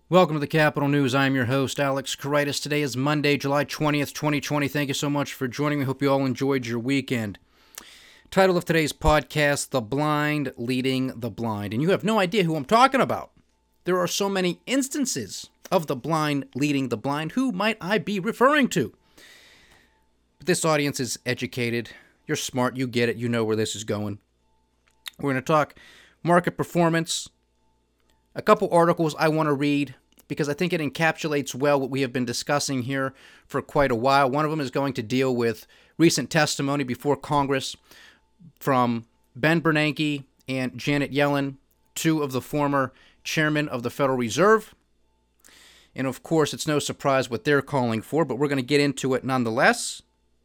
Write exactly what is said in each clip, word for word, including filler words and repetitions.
Welcome to the Capital News. I'm your host, Alex Karitis. Today is Monday, July twentieth, twenty twenty. Thank you so much for joining me. Hope you all enjoyed your weekend. Title of today's podcast, The Blind Leading the Blind. And you have no idea who I'm talking about. There are so many instances of the blind leading the blind. Who might I be referring to? But this audience is educated. You're smart. You get it. You know where this is going. We're going to talk market performance. A couple articles I want to read because I think it encapsulates well what we have been discussing here for quite a while. One of them is going to deal with recent testimony before Congress from Ben Bernanke and Janet Yellen, two of the former chairmen of the Federal Reserve. And of course, it's no surprise what they're calling for, but we're going to get into it nonetheless.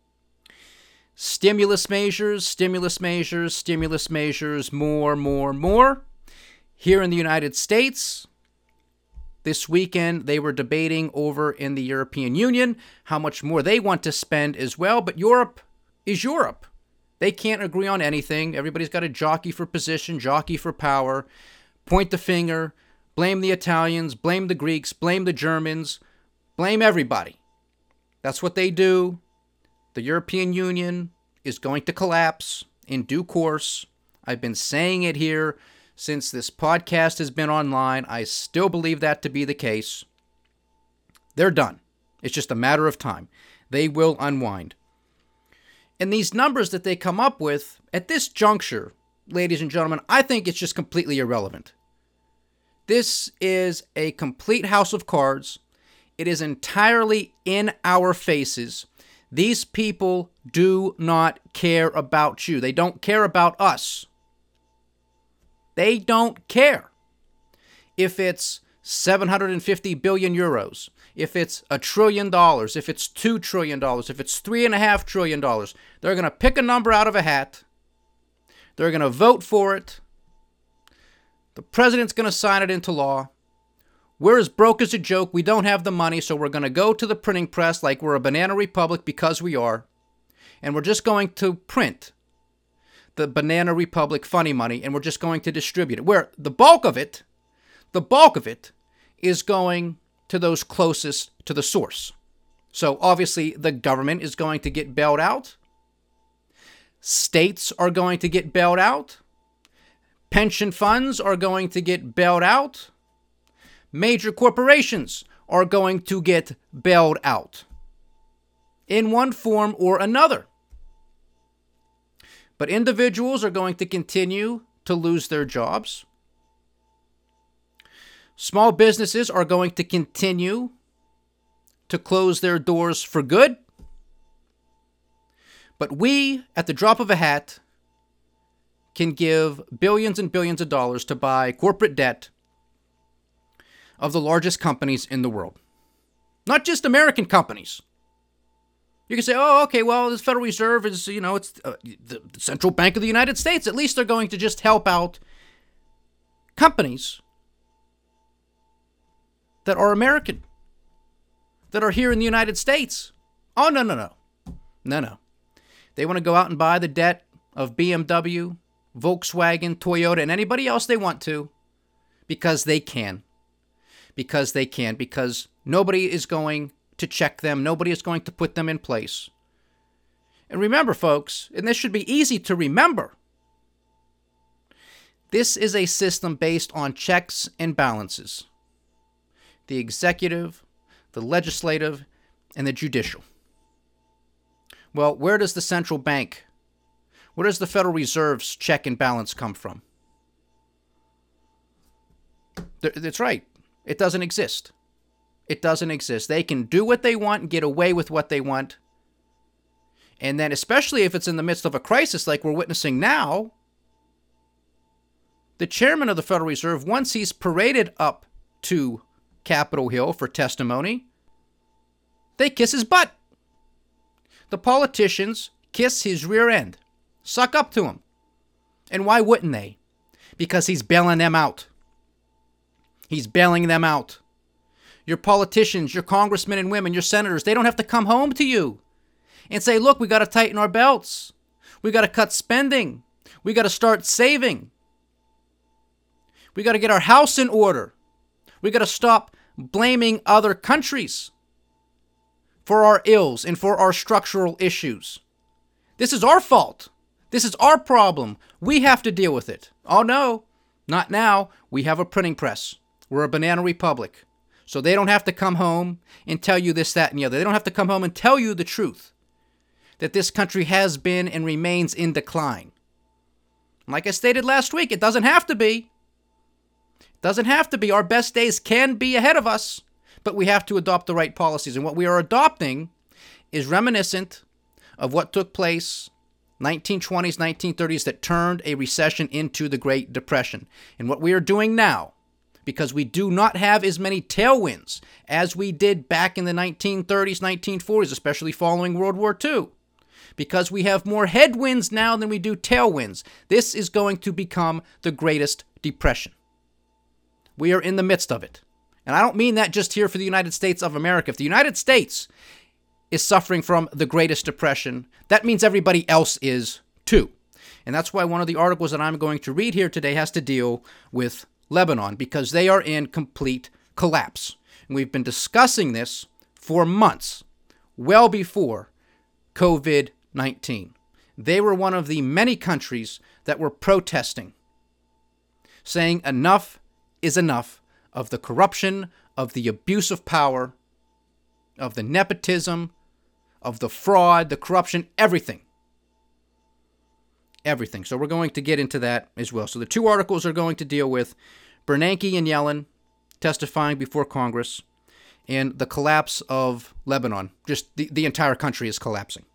Stimulus measures, stimulus measures, stimulus measures, more, more, more. Here in the United States, this weekend, they were debating over in the European Union how much more they want to spend as well. But Europe is Europe. They can't agree on anything. Everybody's got to jockey for position, jockey for power, point the finger, blame the Italians, blame the Greeks, blame the Germans, blame everybody. That's what they do. The European Union is going to collapse in due course. I've been saying it here since this podcast has been online. I still believe that to be the case. They're done. It's just a matter of time. They will unwind. And these numbers that they come up with at this juncture, ladies and gentlemen, I think it's just completely irrelevant. This is a complete house of cards. It is entirely in our faces. These people do not care about you. They don't care about us. They don't care if it's seven hundred fifty billion euros, if it's a trillion dollars, if it's two trillion dollars, if it's three and a half trillion dollars. They're going to pick a number out of a hat. They're going to vote for it. The president's going to sign it into law. We're as broke as a joke. We don't have the money, so we're going to go to the printing press like we're a banana republic because we are. And we're just going to print the Banana Republic funny money, and we're just going to distribute it. Where the bulk of it, the bulk of it is going to those closest to the source. So obviously the government is going to get bailed out. States are going to get bailed out. Pension funds are going to get bailed out. Major corporations are going to get bailed out in one form or another. But individuals are going to continue to lose their jobs. Small businesses are going to continue to close their doors for good. But we, at the drop of a hat, can give billions and billions of dollars to buy corporate debt of the largest companies in the world. Not just American companies. You can say, oh, okay, well, the Federal Reserve is, you know, it's uh, the central bank of the United States. At least they're going to just help out companies that are American, that are here in the United States. Oh, no, no, no. No, no. They want to go out and buy the debt of B M W, Volkswagen, Toyota, and anybody else they want to because they can. Because they can. Because nobody is going to check them. Nobody is going to put them in place. And remember, folks, and this should be easy to remember, this is a system based on checks and balances. The executive, the legislative, and the judicial. Well, where does the central bank, where does the Federal Reserve's check and balance come from? That's right. It doesn't exist. It doesn't exist. They can do what they want and get away with what they want. And then, especially if it's in the midst of a crisis like we're witnessing now, the chairman of the Federal Reserve, once he's paraded up to Capitol Hill for testimony, they kiss his butt. The politicians kiss his rear end, suck up to him. And why wouldn't they? Because he's bailing them out. He's bailing them out. Your politicians, your congressmen and women, your senators, they don't have to come home to you and say, look, we got to tighten our belts. We got to cut spending. We got to start saving. We got to get our house in order. We got to stop blaming other countries for our ills and for our structural issues. This is our fault. This is our problem. We have to deal with it. Oh no, not now. We have a printing press. We're a banana republic. So they don't have to come home and tell you this, that, and the other. They don't have to come home and tell you the truth, that this country has been and remains in decline. Like I stated last week, it doesn't have to be. It doesn't have to be. Our best days can be ahead of us, but we have to adopt the right policies. And what we are adopting is reminiscent of what took place nineteen twenties, nineteen thirties that turned a recession into the Great Depression. And what we are doing now, because we do not have as many tailwinds as we did back in the nineteen thirties, nineteen forties, especially following World War Two. Because we have more headwinds now than we do tailwinds. This is going to become the greatest depression. We are in the midst of it. And I don't mean that just here for the United States of America. If the United States is suffering from the greatest depression, that means everybody else is too. And that's why one of the articles that I'm going to read here today has to deal with Lebanon, because they are in complete collapse. And we've been discussing this for months, well before covid nineteen. They were one of the many countries that were protesting, saying enough is enough of the corruption, of the abuse of power, of the nepotism, of the fraud, the corruption, everything. Everything. So we're going to get into that as well. So the two articles are going to deal with Bernanke and Yellen testifying before Congress and the collapse of Lebanon. Just the, the entire country is collapsing.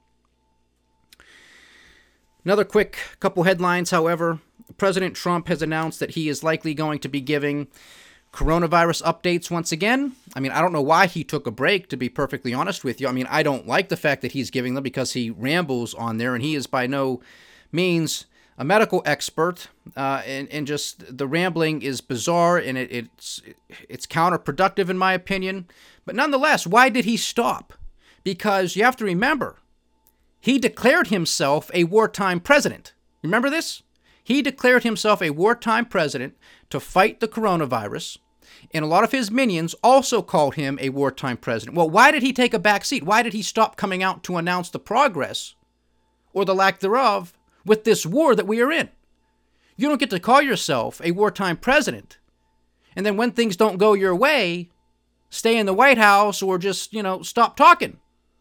Another quick couple headlines, however. President Trump has announced that he is likely going to be giving coronavirus updates once again. I mean, I don't know why he took a break, to be perfectly honest with you. I mean, I don't like the fact that he's giving them because he rambles on there, and he is by no means a medical expert, uh, and, and just the rambling is bizarre, and it, it's it's counterproductive in my opinion. But nonetheless, why did he stop? Because you have to remember, he declared himself a wartime president. Remember this? He declared himself a wartime president to fight the coronavirus, and a lot of his minions also called him a wartime president. Well, why did he take a back seat? Why did he stop coming out to announce the progress, or the lack thereof, with this war that we are in? You don't get to call yourself a wartime president, and then when things don't go your way, stay in the White House or just, you know, stop talking.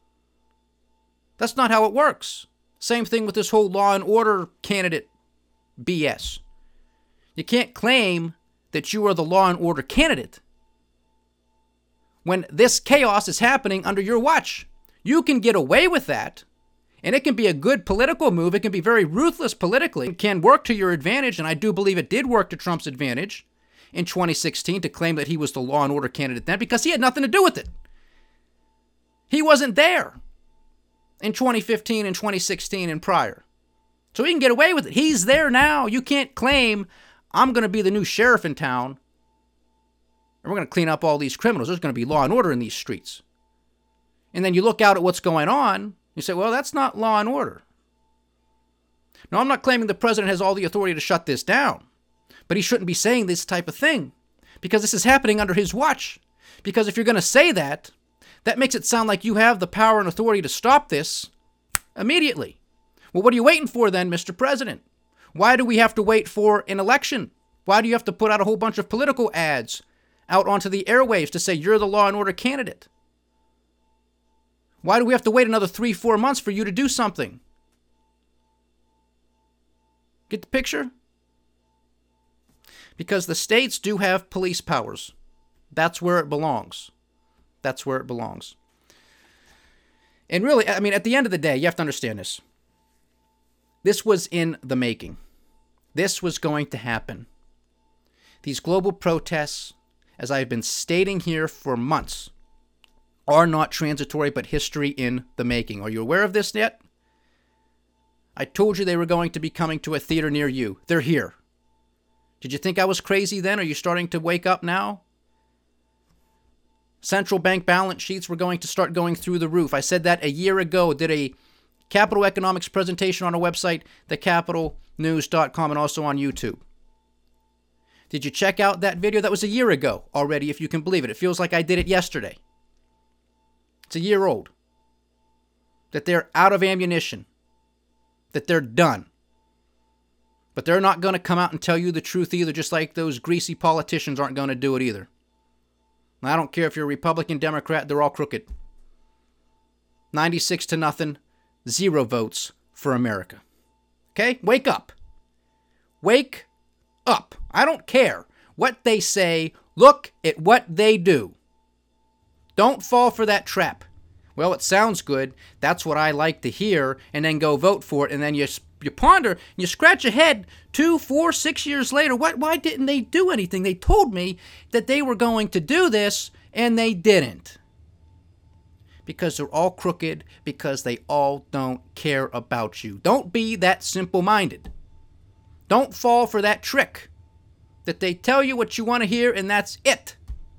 That's not how it works. Same thing with this whole law and order candidate B S. You can't claim that you are the law and order candidate when this chaos is happening under your watch. You can get away with that, and it can be a good political move. It can be very ruthless politically. It can work to your advantage, and I do believe it did work to Trump's advantage in twenty sixteen to claim that he was the law and order candidate then, because he had nothing to do with it. He wasn't there in twenty fifteen and twenty sixteen and prior. So he can get away with it. He's there now. You can't claim, I'm going to be the new sheriff in town, and we're going to clean up all these criminals. There's going to be law and order in these streets. And then you look out at what's going on, you say, well, that's not law and order. No, I'm not claiming the president has all the authority to shut this down, but he shouldn't be saying this type of thing, because this is happening under his watch. Because if you're going to say that, that makes it sound like you have the power and authority to stop this immediately. Well, what are you waiting for then, Mister President? Why do we have to wait for an election? Why do you have to put out a whole bunch of political ads out onto the airwaves to say you're the law and order candidate? Why do we have to wait another three, four months for you to do something? Get the picture? Because the states do have police powers. That's where it belongs. That's where it belongs. And really, I mean, at the end of the day, you have to understand this. This was in the making. This was going to happen. These global protests, as I've been stating here for months, are not transitory, but history in the making. Are you aware of this yet? I told you they were going to be coming to a theater near you. They're here. Did you think I was crazy then? Are you starting to wake up now? Central bank balance sheets were going to start going through the roof. I said that a year ago. Did a Capital Economics presentation on our website, the capital news dot com, and also on YouTube. Did you check out that video? That was a year ago already, if you can believe it. It feels like I did it yesterday. It's a year old. That they're out of ammunition. That they're done. But they're not going to come out and tell you the truth either, just like those greasy politicians aren't going to do it either. I don't care if you're a Republican, Democrat, they're all crooked. ninety-six to nothing, zero votes for America. Okay? Wake up. Wake up. I don't care what they say. Look at what they do. Don't fall for that trap. Well, it sounds good. That's what I like to hear. And then go vote for it. And then you you ponder, and you scratch your head two, four, six years later. What? Why didn't they do anything? They told me that they were going to do this, and they didn't. Because they're all crooked, because they all don't care about you. Don't be that simple-minded. Don't fall for that trick that they tell you what you want to hear, and that's it.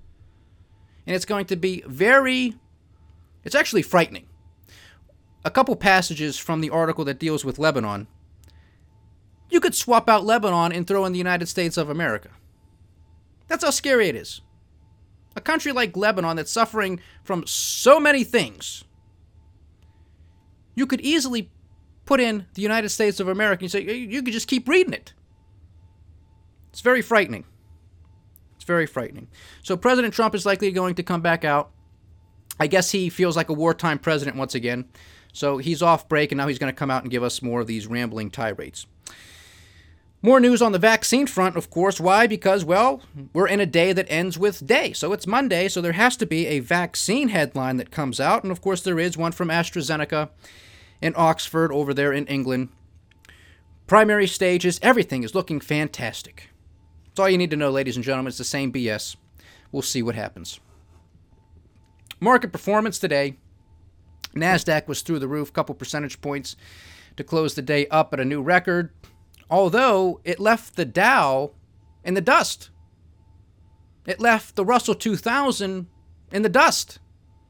And it's going to be very, it's actually frightening. A couple passages from the article that deals with Lebanon. You could swap out Lebanon and throw in the United States of America. That's how scary it is. A country like Lebanon that's suffering from so many things. You could easily put in the United States of America and say, you could just keep reading it. It's very frightening. It's very frightening. So President Trump is likely going to come back out. I guess he feels like a wartime president once again. So he's off break, and now he's going to come out and give us more of these rambling tirades. More news on the vaccine front, of course. Why? Because, well, we're in a day that ends with day. So it's Monday, so there has to be a vaccine headline that comes out. And, of course, there is one from AstraZeneca in Oxford over there in England. Primary stages, everything is looking fantastic. That's all you need to know, ladies and gentlemen. It's the same B S. We'll see what happens. Market performance today. NASDAQ was through the roof, a couple percentage points to close the day up at a new record, although it left the Dow in the dust. It left the Russell two thousand in the dust.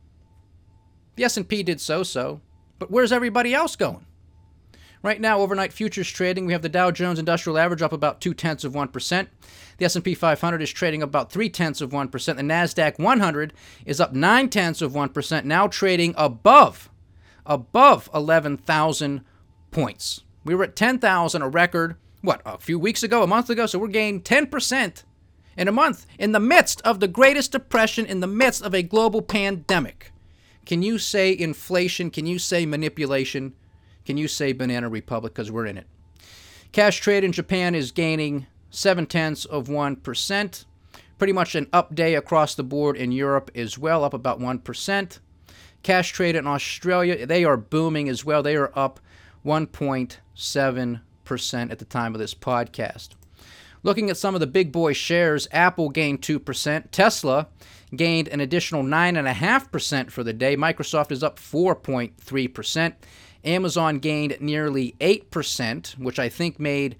The S and P did so-so, but where's everybody else going? Right now, overnight futures trading, we have the Dow Jones Industrial Average up about two-tenths of one percent. The S and P five hundred is trading about three-tenths of one percent. The NASDAQ one hundred is up nine-tenths of one percent, now trading above, above eleven thousand points. We were at ten thousand, a record, what, a few weeks ago, a month ago? So we're gaining ten percent in a month in the midst of the greatest depression, in the midst of a global pandemic. Can you say inflation? Can you say manipulation? Can you say Banana Republic? Because we're in it. Cash trade in Japan is gaining seven-tenths of one percent. Pretty much an up day across the board in Europe as well, up about one percent. Cash trade in Australia, they are booming as well. They are up one point seven percent at the time of this podcast. Looking at some of the big boy shares, Apple gained two percent. Tesla gained an additional nine point five percent for the day. Microsoft is up four point three percent. Amazon gained nearly eight percent, which I think made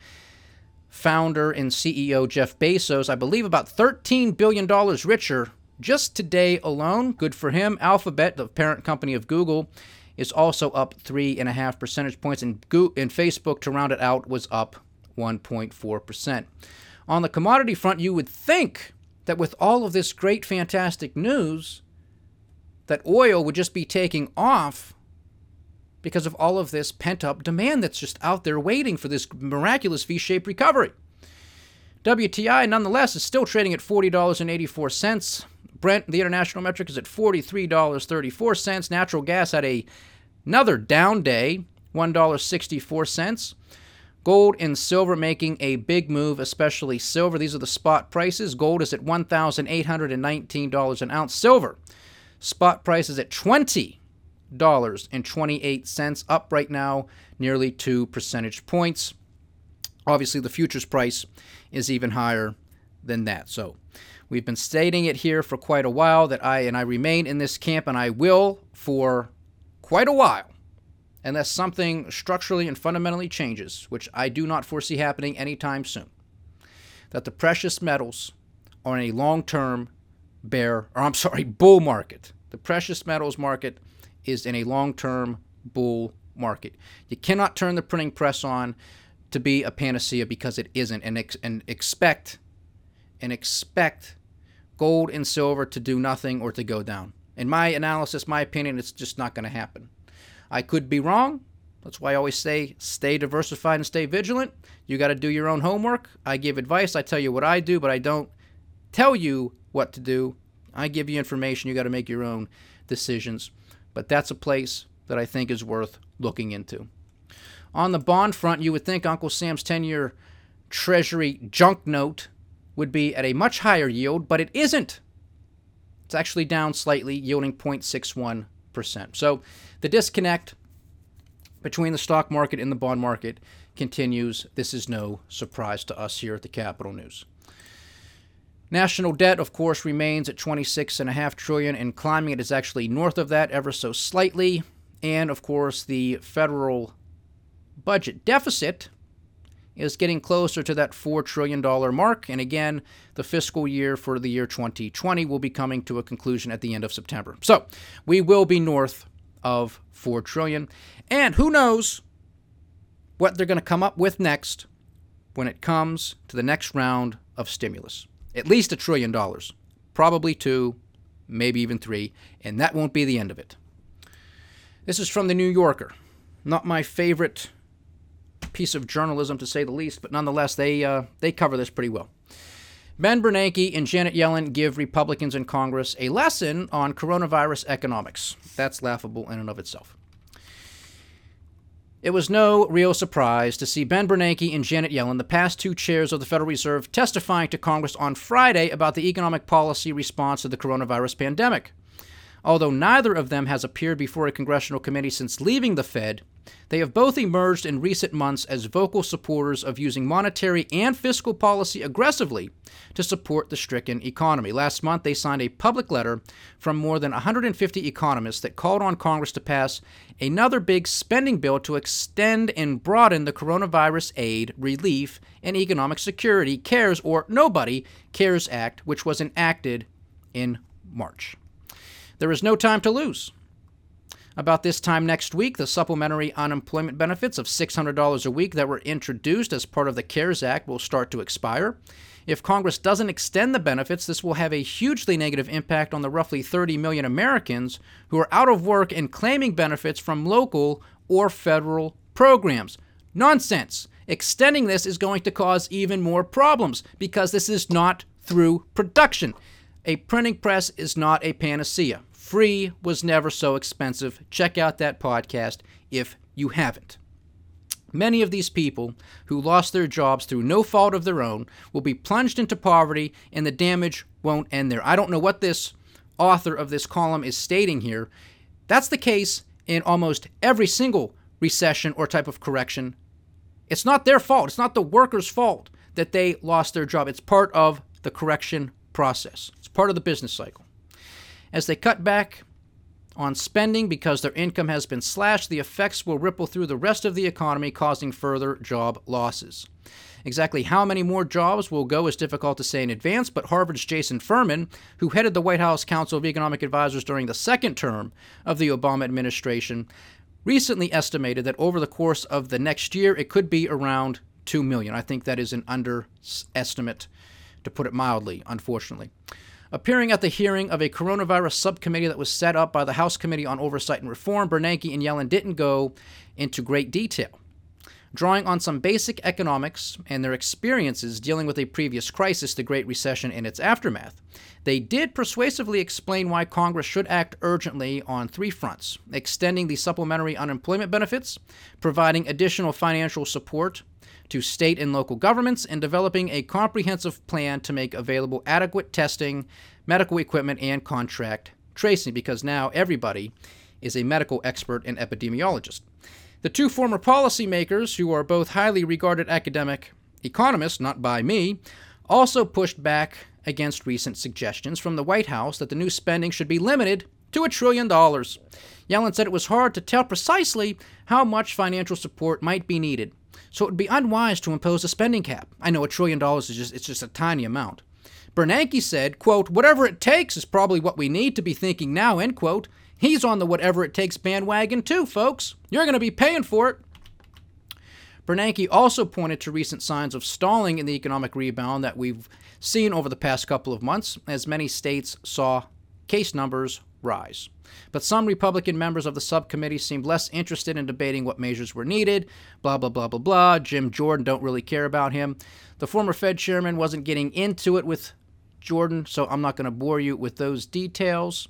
founder and C E O Jeff Bezos, I believe, about thirteen billion dollars richer just today alone. Good for him. Alphabet, the parent company of Google, is also up three point five percentage points, and, Go- and Facebook, to round it out, was up one point four percent. On the commodity front, you would think that with all of this great, fantastic news, that oil would just be taking off because of all of this pent-up demand that's just out there waiting for this miraculous V-shaped recovery. W T I, nonetheless, is still trading at forty dollars and eighty-four cents. Brent, the international metric, is at forty-three dollars and thirty-four cents. Natural gas had a, another down day, one dollar and sixty-four cents. Gold and silver making a big move, especially silver. These are the spot prices. Gold is at one thousand eight hundred nineteen dollars an ounce. Silver, spot price is at twenty dollars and twenty-eight cents, up right now nearly two percentage points. Obviously, the futures price is even higher than that. So we've been stating it here for quite a while that I, and I remain in this camp, and I will for quite a while, unless something structurally and fundamentally changes, which I do not foresee happening anytime soon, that the precious metals are in a long-term bear, or I'm sorry, bull market. The precious metals market is in a long-term bull market. You cannot turn the printing press on to be a panacea, because it isn't, and, ex- and expect and expect gold and silver to do nothing or to go down. In my analysis, my opinion, it's just not going to happen. I could be wrong. That's why I always say stay diversified and stay vigilant. You got to do your own homework. I give advice. I tell you what I do, but I don't tell you what to do. I give you information. You got to make your own decisions. But that's a place that I think is worth looking into. On the bond front, you would think Uncle Sam's ten-year Treasury junk note would be at a much higher yield, but it isn't. It's actually down slightly, yielding zero point six one percent. So the disconnect between the stock market and the bond market continues. This is no surprise to us here at the Capital News. National debt, of course, remains at twenty-six point five trillion dollars and climbing. It is actually north of that ever so slightly. And, of course, the federal budget deficit is getting closer to that four trillion dollars mark. And again, the fiscal year for the year twenty twenty will be coming to a conclusion at the end of September. So we will be north of four trillion dollars. And who knows what they're going to come up with next when it comes to the next round of stimulus. At least a trillion dollars, probably two, maybe even three, and that won't be the end of it. This is from the New Yorker. Not my favorite piece of journalism, to say the least, but nonetheless, they uh, they cover this pretty well. Ben Bernanke and Janet Yellen give Republicans in Congress a lesson on coronavirus economics. That's laughable in and of itself. It was no real surprise to see Ben Bernanke and Janet Yellen, the past two chairs of the Federal Reserve, testifying to Congress on Friday about the economic policy response to the coronavirus pandemic. Although neither of them has appeared before a congressional committee since leaving the Fed, they have both emerged in recent months as vocal supporters of using monetary and fiscal policy aggressively to support the stricken economy. Last month, they signed a public letter from more than one hundred fifty economists that called on Congress to pass another big spending bill to extend and broaden the coronavirus aid, relief, and economic security CARES, or Nobody CARES Act, which was enacted in March. There is no time to lose. About this time next week, the supplementary unemployment benefits of six hundred dollars a week that were introduced as part of the CARES Act will start to expire. If Congress doesn't extend the benefits, this will have a hugely negative impact on the roughly thirty million Americans who are out of work and claiming benefits from local or federal programs. Nonsense. Extending this is going to cause even more problems because this is not through production. A printing press is not a panacea. Free was never so expensive. Check out that podcast if you haven't. Many of these people who lost their jobs through no fault of their own will be plunged into poverty, and the damage won't end there. I don't know what this author of this column is stating here. That's the case in almost every single recession or type of correction. It's not their fault. It's not the workers' fault that they lost their job. It's part of the correction process. It's part of the business cycle. As they cut back on spending because their income has been slashed, the effects will ripple through the rest of the economy, causing further job losses. Exactly how many more jobs will go is difficult to say in advance, but Harvard's Jason Furman, who headed the White House Council of Economic Advisors during the second term of the Obama administration, recently estimated that over the course of the next year, it could be around two million. I think that is an underestimate, to put it mildly, unfortunately. Appearing at the hearing of a coronavirus subcommittee that was set up by the House Committee on Oversight and Reform, Bernanke and Yellen didn't go into great detail. Drawing on some basic economics and their experiences dealing with a previous crisis, the Great Recession and its aftermath, they did persuasively explain why Congress should act urgently on three fronts: extending the supplementary unemployment benefits, providing additional financial support to state and local governments, and developing a comprehensive plan to make available adequate testing, medical equipment, and contract tracing, because now everybody is a medical expert and epidemiologist. The two former policymakers, who are both highly regarded academic economists, not by me, also pushed back against recent suggestions from the White House that the new spending should be limited to a trillion dollars. Yellen said it was hard to tell precisely how much financial support might be needed, so it would be unwise to impose a spending cap. I know a trillion dollars is just it's just a tiny amount. Bernanke said, quote, "Whatever it takes is probably what we need to be thinking now," end quote. He's on the whatever it takes bandwagon too, folks. You're going to be paying for it. Bernanke also pointed to recent signs of stalling in the economic rebound that we've seen over the past couple of months, as many states saw case numbers rise. But some Republican members of the subcommittee seemed less interested in debating what measures were needed, blah, blah, blah, blah, blah. Jim Jordan, don't really care about him. The former Fed chairman wasn't getting into it with Jordan, so I'm not going to bore you with those details.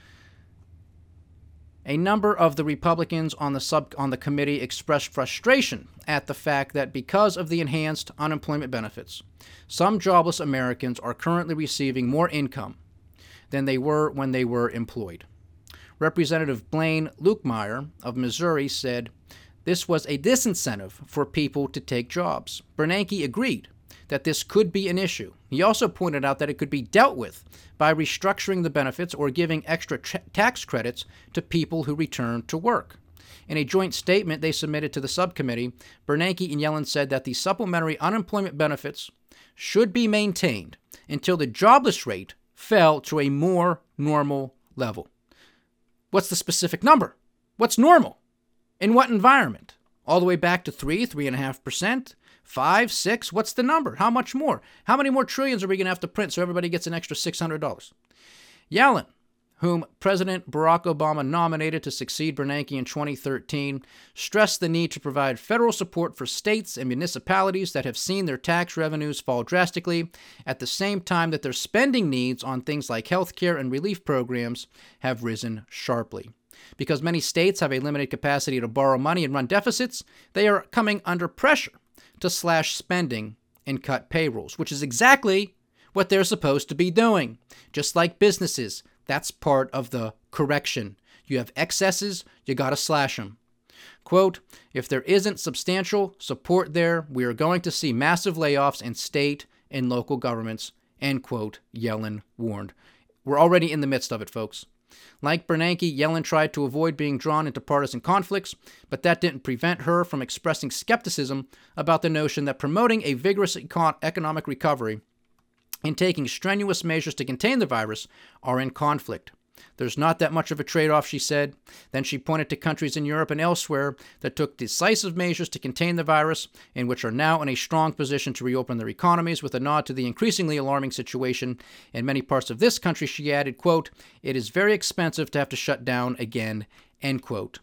A number of the Republicans on the sub on the committee expressed frustration at the fact that because of the enhanced unemployment benefits, some jobless Americans are currently receiving more income than they were when they were employed. Representative Blaine Lukemeyer of Missouri said this was a disincentive for people to take jobs. Bernanke agreed that this could be an issue. He also pointed out that it could be dealt with by restructuring the benefits or giving extra tra- tax credits to people who return to work. In a joint statement they submitted to the subcommittee, Bernanke and Yellen said that the supplementary unemployment benefits should be maintained until the jobless rate fell to a more normal level. What's the specific number? What's normal? In what environment? All the way back to three, three and a half percent? Five, six? What's the number? How much more? How many more trillions are we going to have to print so everybody gets an extra six hundred dollars? Yellen, whom President Barack Obama nominated to succeed Bernanke in twenty thirteen, stressed the need to provide federal support for states and municipalities that have seen their tax revenues fall drastically, at the same time that their spending needs on things like health care and relief programs have risen sharply. Because many states have a limited capacity to borrow money and run deficits, they are coming under pressure to slash spending and cut payrolls, which is exactly what they're supposed to be doing. Just like businesses, that's part of the correction. You have excesses, you got to slash them. Quote, if there isn't substantial support there, we are going to see massive layoffs in state and local governments, end quote, Yellen warned. We're already in the midst of it, folks. Like Bernanke, Yellen tried to avoid being drawn into partisan conflicts, but that didn't prevent her from expressing skepticism about the notion that promoting a vigorous econ- economic recovery and taking strenuous measures to contain the virus are in conflict. There's not that much of a trade-off, she said. Then she pointed to countries in Europe and elsewhere that took decisive measures to contain the virus and which are now in a strong position to reopen their economies, with a nod to the increasingly alarming situation in many parts of this country. She added, quote, it is very expensive to have to shut down again, end quote.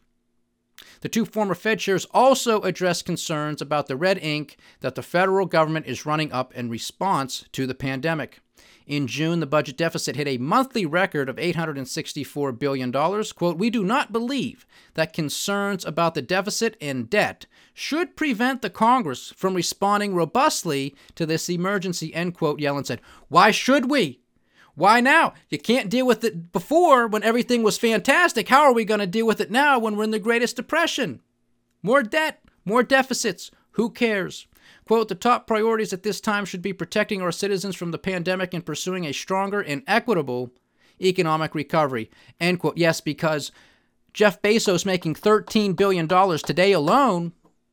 The two former Fed chairs also addressed concerns about the red ink that the federal government is running up in response to the pandemic. In June, the budget deficit hit a monthly record of eight hundred sixty-four billion dollars. Quote, we do not believe that concerns about the deficit and debt should prevent the Congress from responding robustly to this emergency, end quote, Yellen said. Why should we? Why now? You can't deal with it before when everything was fantastic. How are we going to deal with it now when we're in the Greatest Depression? More debt, more deficits. Who cares? Quote, the top priorities at this time should be protecting our citizens from the pandemic and pursuing a stronger and equitable economic recovery, end quote. Yes, because Jeff Bezos making thirteen billion dollars today alone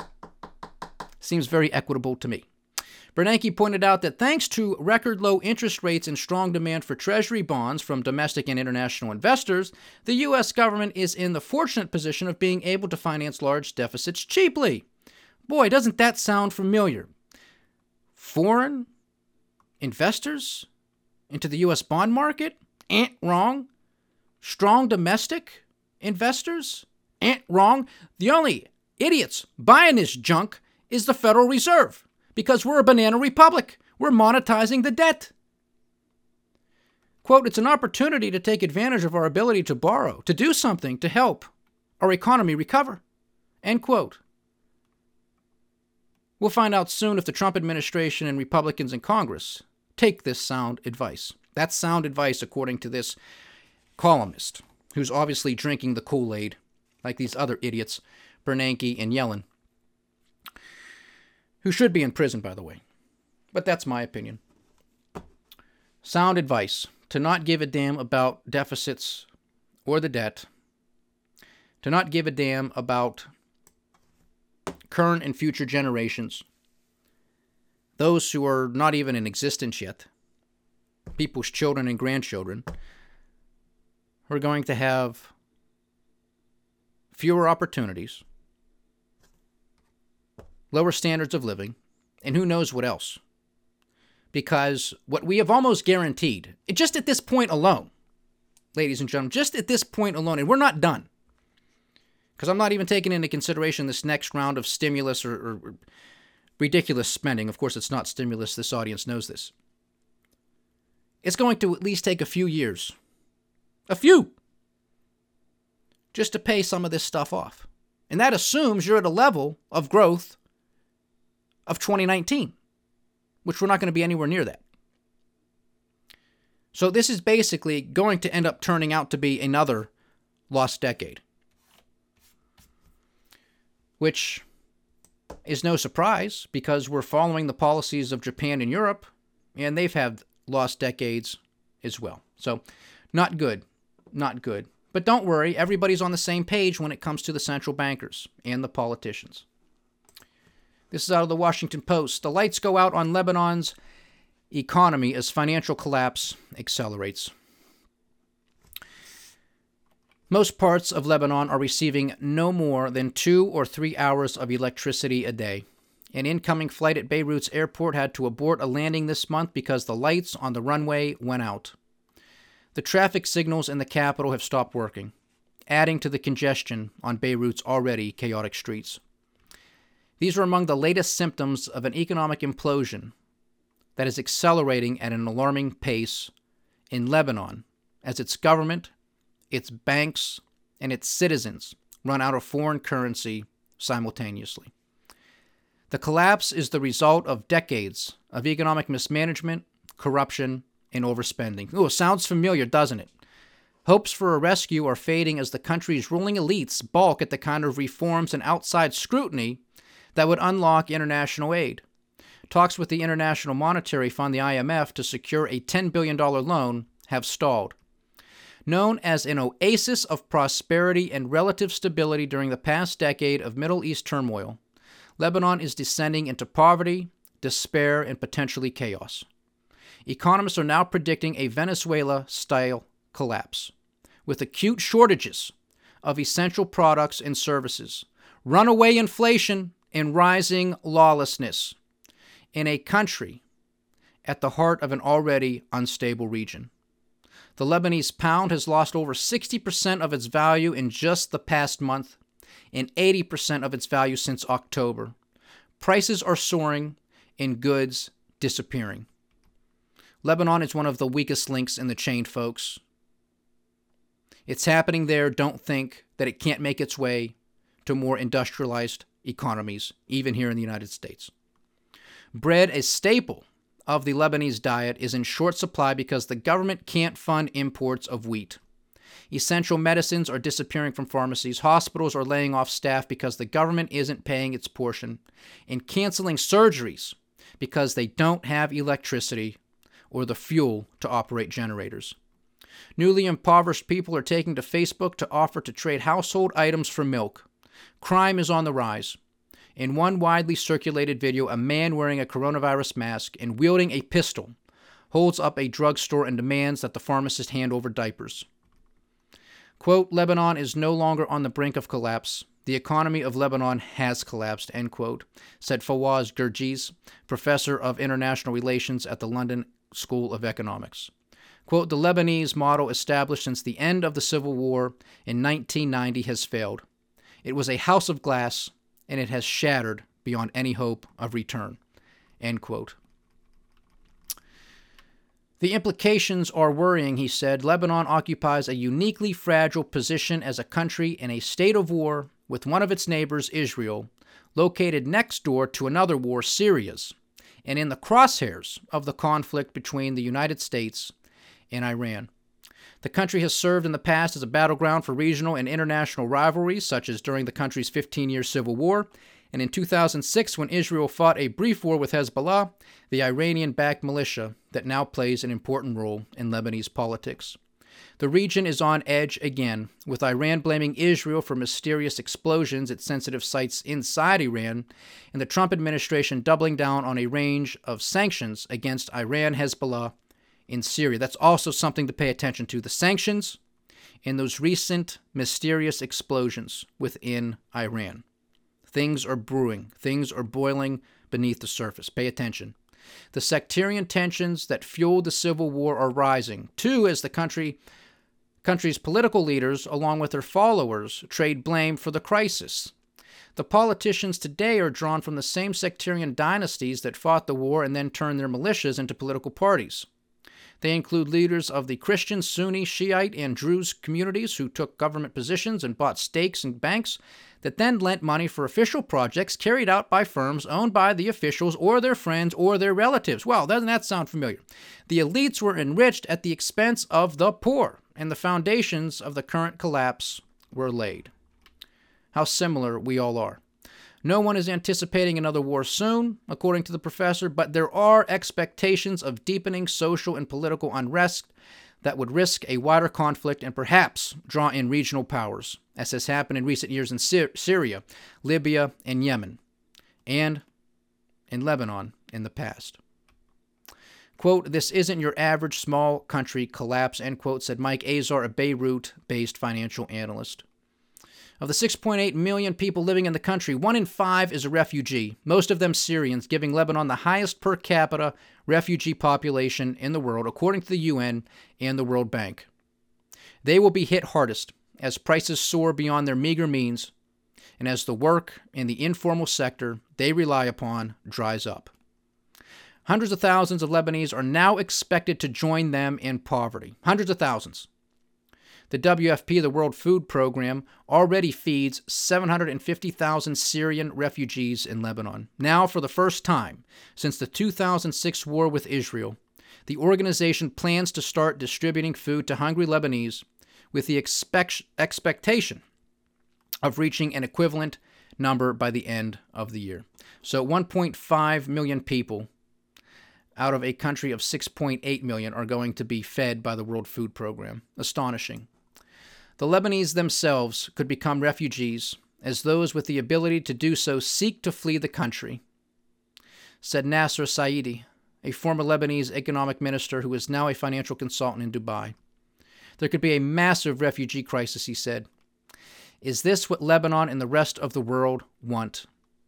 seems very equitable to me. Bernanke pointed out that thanks to record low interest rates and strong demand for Treasury bonds from domestic and international investors, the U S government is in the fortunate position of being able to finance large deficits cheaply. Boy, doesn't that sound familiar? Foreign investors into the U S bond market? Ain't wrong. Strong domestic investors? Ain't wrong. The only idiots buying this junk is the Federal Reserve, because we're a banana republic. We're monetizing the debt. Quote, it's an opportunity to take advantage of our ability to borrow, to do something to help our economy recover, end quote. We'll find out soon if the Trump administration and Republicans in Congress take this sound advice. That's sound advice, according to this columnist, who's obviously drinking the Kool-Aid, like these other idiots, Bernanke and Yellen, who should be in prison, by the way. But that's my opinion. Sound advice, to not give a damn about deficits or the debt, to not give a damn about current and future generations, those who are not even in existence yet, people's children and grandchildren, who are going to have fewer opportunities, lower standards of living, and who knows what else. Because what we have almost guaranteed, just at this point alone, ladies and gentlemen, just at this point alone, and we're not done, because I'm not even taking into consideration this next round of stimulus or, or, or ridiculous spending. Of course, it's not stimulus. This audience knows this. It's going to at least take a few years, a few, just to pay some of this stuff off. And that assumes you're at a level of growth of twenty nineteen, which we're not going to be anywhere near that. So this is basically going to end up turning out to be another lost decade, which is no surprise because we're following the policies of Japan and Europe, and they've had lost decades as well. So not good, not good. But don't worry, everybody's on the same page when it comes to the central bankers and the politicians. This is out of the Washington Post. The lights go out on Lebanon's economy as financial collapse accelerates. Most parts of Lebanon are receiving no more than two or three hours of electricity a day. An incoming flight at Beirut's airport had to abort a landing this month because the lights on the runway went out. The traffic signals in the capital have stopped working, adding to the congestion on Beirut's already chaotic streets. These are among the latest symptoms of an economic implosion that is accelerating at an alarming pace in Lebanon as its government, its banks, and its citizens run out of foreign currency simultaneously. The collapse is the result of decades of economic mismanagement, corruption, and overspending. Ooh, sounds familiar, doesn't it? Hopes for a rescue are fading as the country's ruling elites balk at the kind of reforms and outside scrutiny that would unlock international aid. Talks with the International Monetary Fund, the I M F, to secure a ten billion dollars loan have stalled. Known as an oasis of prosperity and relative stability during the past decade of Middle East turmoil, Lebanon is descending into poverty, despair, and potentially chaos. Economists are now predicting a Venezuela-style collapse, with acute shortages of essential products and services, runaway inflation, and rising lawlessness in a country at the heart of an already unstable region. The Lebanese pound has lost over sixty percent of its value in just the past month, and eighty percent of its value since October. Prices are soaring and goods disappearing. Lebanon is one of the weakest links in the chain, folks. It's happening there. Don't think that it can't make its way to more industrialized economies, even here in the United States. Bread, a staple of the Lebanese diet, is in short supply because the government can't fund imports of wheat. Essential medicines are disappearing from pharmacies. Hospitals are laying off staff because the government isn't paying its portion, and canceling surgeries because they don't have electricity or the fuel to operate generators. Newly impoverished people are taking to Facebook to offer to trade household items for milk. Crime is on the rise. In one widely circulated video, a man wearing a coronavirus mask and wielding a pistol holds up a drugstore and demands that the pharmacist hand over diapers. Quote, Lebanon is no longer on the brink of collapse. The economy of Lebanon has collapsed, end quote, said Fawaz Gerges, professor of international relations at the London School of Economics. Quote, the Lebanese model established since the end of the Civil War in nineteen ninety has failed. It was a house of glass, and it has shattered beyond any hope of return, end quote. The implications are worrying, he said. Lebanon occupies a uniquely fragile position as a country in a state of war with one of its neighbors, Israel, located next door to another war, Syria's, and in the crosshairs of the conflict between the United States and Iran. The country has served in the past as a battleground for regional and international rivalries, such as during the country's fifteen-year civil war, and in two thousand six, when Israel fought a brief war with Hezbollah, the Iranian-backed militia that now plays an important role in Lebanese politics. The region is on edge again, with Iran blaming Israel for mysterious explosions at sensitive sites inside Iran, and the Trump administration doubling down on a range of sanctions against Iran, Hezbollah, in Syria. That's also something to pay attention to, the sanctions and those recent mysterious explosions within Iran. Things are brewing. Things are boiling beneath the surface. Pay attention. The sectarian tensions that fueled the Civil War are rising. Two, as the country country's political leaders, along with their followers, trade blame for the crisis. The politicians today are drawn from the same sectarian dynasties that fought the war and then turned their militias into political parties. They include leaders of the Christian, Sunni, Shiite, and Druze communities who took government positions and bought stakes in banks that then lent money for official projects carried out by firms owned by the officials or their friends or their relatives. Well, doesn't that sound familiar? The elites were enriched at the expense of the poor, and the foundations of the current collapse were laid. How similar we all are. No one is anticipating another war soon, according to the professor, but there are expectations of deepening social and political unrest that would risk a wider conflict and perhaps draw in regional powers, as has happened in recent years in Sy- Syria, Libya, and Yemen, and in Lebanon in the past. Quote, "This isn't your average small country collapse," end quote, said Mike Azar, a Beirut-based financial analyst. Of the six point eight million people living in the country, one in five is a refugee, most of them Syrians, giving Lebanon the highest per capita refugee population in the world, according to the U N and the World Bank. They will be hit hardest as prices soar beyond their meager means and as the work in the informal sector they rely upon dries up. Hundreds of thousands of Lebanese are now expected to join them in poverty. Hundreds of thousands. The W F P, the World Food Program, already feeds seven hundred fifty thousand Syrian refugees in Lebanon. Now, for the first time since the two thousand six war with Israel, the organization plans to start distributing food to hungry Lebanese with the expect- expectation of reaching an equivalent number by the end of the year. So one point five million people out of a country of six point eight million are going to be fed by the World Food Program. Astonishing. The Lebanese themselves could become refugees as those with the ability to do so seek to flee the country, said Nasser Saidi, a former Lebanese economic minister who is now a financial consultant in Dubai. There could be a massive refugee crisis, he said. Is this what Lebanon and the rest of the world want?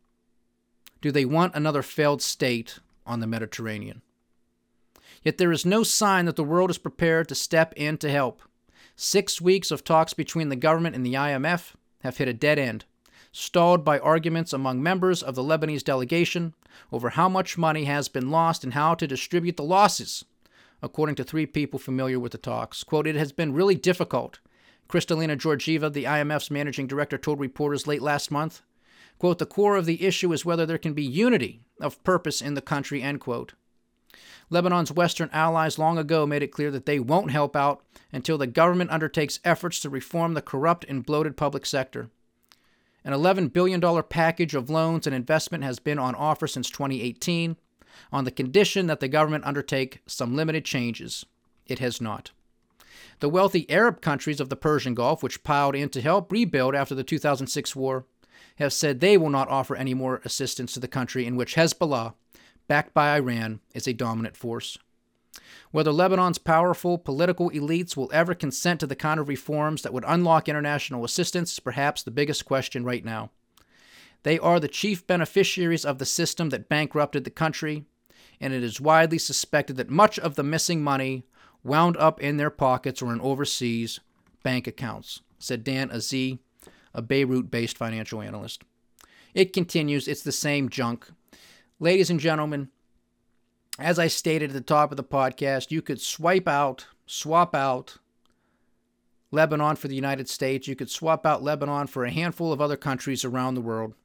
Do they want another failed state on the Mediterranean? Yet there is no sign that the world is prepared to step in to help. Six weeks of talks between the government and the I M F have hit a dead end, stalled by arguments among members of the Lebanese delegation over how much money has been lost and how to distribute the losses, according to three people familiar with the talks. Quote, "It has been really difficult," Kristalina Georgieva, the I M F's managing director, told reporters late last month. Quote, "The core of the issue is whether there can be unity of purpose in the country," end quote. Lebanon's Western allies long ago made it clear that they won't help out until the government undertakes efforts to reform the corrupt and bloated public sector. An eleven billion dollars package of loans and investment has been on offer since twenty eighteen, on the condition that the government undertake some limited changes. It has not. The wealthy Arab countries of the Persian Gulf, which piled in to help rebuild after the two thousand six war, have said they will not offer any more assistance to the country in which Hezbollah, backed by Iran, is a dominant force. Whether Lebanon's powerful political elites will ever consent to the kind of reforms that would unlock international assistance is perhaps the biggest question right now. They are the chief beneficiaries of the system that bankrupted the country, and it is widely suspected that much of the missing money wound up in their pockets or in overseas bank accounts, said Dan Aziz, a Beirut-based financial analyst. It continues, it's the same junk. Ladies and gentlemen, as I stated at the top of the podcast, you could swipe out, swap out Lebanon for the United States. You could swap out Lebanon for a handful of other countries around the world.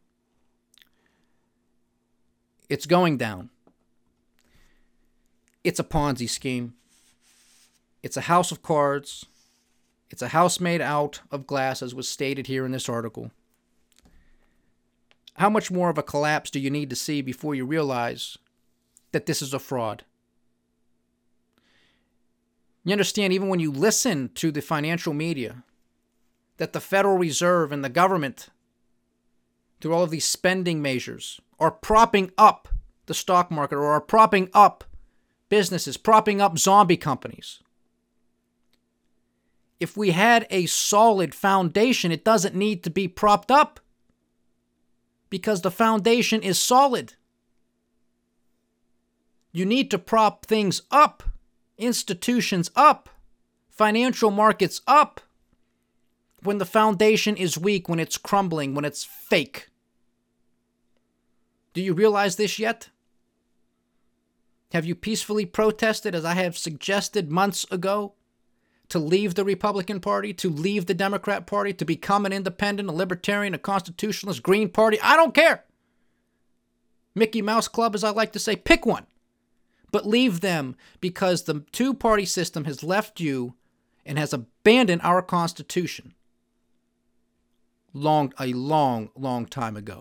It's going down. It's a Ponzi scheme. It's a house of cards. It's a house made out of glass, as was stated here in this article. How much more of a collapse do you need to see before you realize that this is a fraud? You understand, even when you listen to the financial media, that the Federal Reserve and the government, through all of these spending measures, are propping up the stock market or are propping up businesses, propping up zombie companies. If we had a solid foundation, it doesn't need to be propped up. because the foundation is solid. You need to prop things up, institutions up, financial markets up, when the foundation is weak, when it's crumbling, when it's fake. Do you realize this yet? Have you peacefully protested, as I have suggested months ago, to leave the Republican Party, to leave the Democrat Party, to become an independent, a libertarian, a constitutionalist, Green Party? I don't care. Mickey Mouse Club, as I like to say, pick one. But leave them, because the two-party system has left you and has abandoned our Constitution long, a long, long time ago.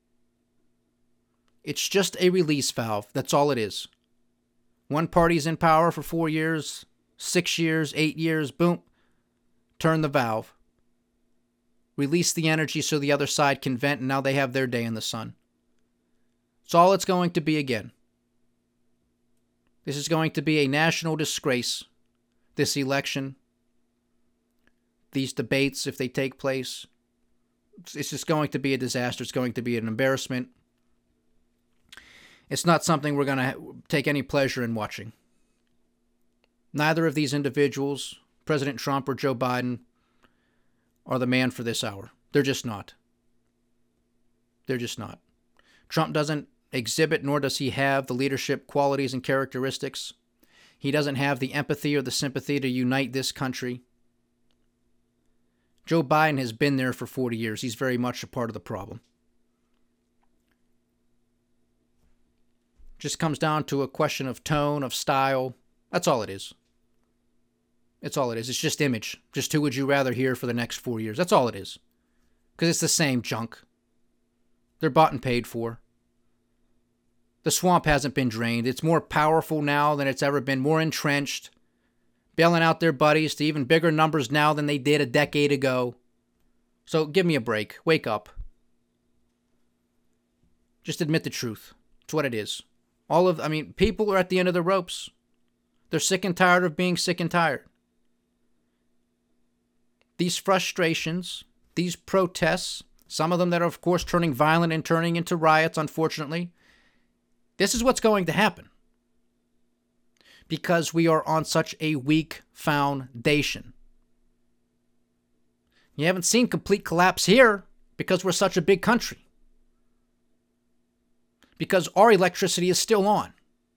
It's just a release valve. That's all it is. One party's in power for four years, six years, eight years, boom, turn the valve. Release the energy so the other side can vent, and now they have their day in the sun. It's all it's going to be again. This is going to be a national disgrace, this election, these debates, if they take place. It's just going to be a disaster. It's going to be an embarrassment. It's not something we're going to take any pleasure in watching. Neither of these individuals, President Trump or Joe Biden, are the man for this hour. They're just not. They're just not. Trump doesn't exhibit, nor does he have the leadership qualities and characteristics. He doesn't have the empathy or the sympathy to unite this country. Joe Biden has been there for forty years. He's very much a part of the problem. Just comes down to a question of tone, of style. That's all it is. It's all it is. It's just image. Just who would you rather hear for the next four years? That's all it is. Because it's the same junk. They're bought and paid for. The swamp hasn't been drained. It's more powerful now than it's ever been, more entrenched, bailing out their buddies to even bigger numbers now than they did a decade ago. So give me a break. Wake up. Just admit the truth. It's what it is. All of, I mean, people are at the end of the ropes. They're sick and tired of being sick and tired. These frustrations, these protests, some of them that are, of course, turning violent and turning into riots, unfortunately, this is what's going to happen. Because we are on such a weak foundation. You haven't seen complete collapse here because we're such a big country. Because our electricity is still on.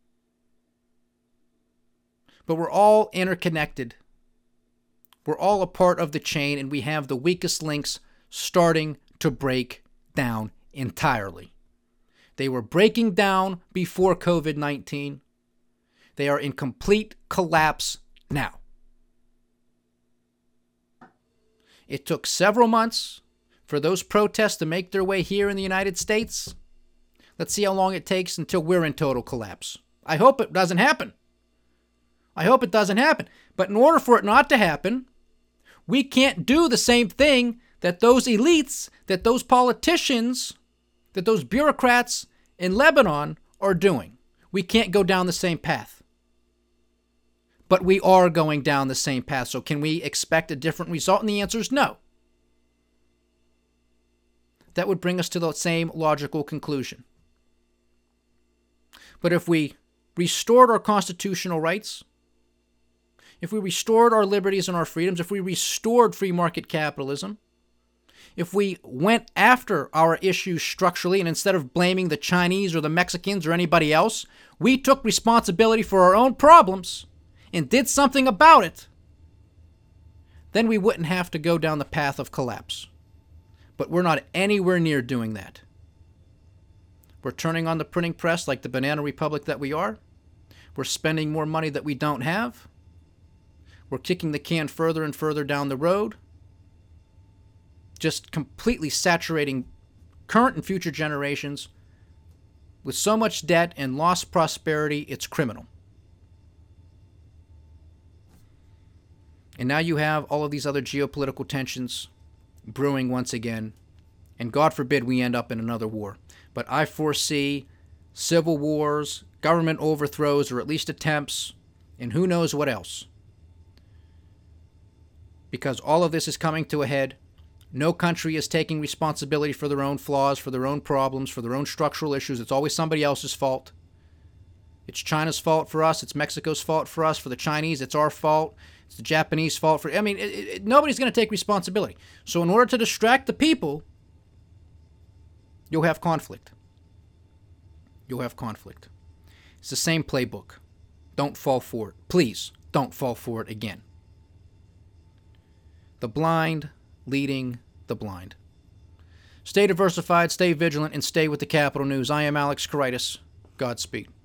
But we're all interconnected. We're all a part of the chain, and we have the weakest links starting to break down entirely. They were breaking down before covid nineteen. They are in complete collapse now. It took several months for those protests to make their way here in the United States. Let's see how long it takes until we're in total collapse. I hope it doesn't happen. I hope it doesn't happen. But in order for it not to happen, we can't do the same thing that those elites, that those politicians, that those bureaucrats in Lebanon are doing. We can't go down the same path. But we are going down the same path. So can we expect a different result? And the answer is no. That would bring us to the same logical conclusion. But if we restored our constitutional rights, if we restored our liberties and our freedoms, if we restored free market capitalism, if we went after our issues structurally and instead of blaming the Chinese or the Mexicans or anybody else, we took responsibility for our own problems and did something about it, then we wouldn't have to go down the path of collapse. But we're not anywhere near doing that. We're turning on the printing press like the banana republic that we are. We're spending more money that we don't have. We're kicking the can further and further down the road. Just completely saturating current and future generations with so much debt and lost prosperity, it's criminal. And now you have all of these other geopolitical tensions brewing once again. And God forbid we end up in another war. But I foresee civil wars, government overthrows, or at least attempts, and who knows what else. Because all of this is coming to a head No country is taking responsibility for their own flaws, for their own problems, for their own structural issues. It's always somebody else's fault. It's China's fault for us. It's Mexico's fault for us. For the Chinese, it's our fault. It's the Japanese fault for... I mean, it, it, nobody's going to take responsibility. So in order to distract the people, you'll have conflict. You'll have conflict. It's the same playbook. Don't fall for it. Please, don't fall for it again. The blind leading the blind. Stay diversified, stay vigilant, and stay with the Capital News. I am Alex Koritis. Godspeed.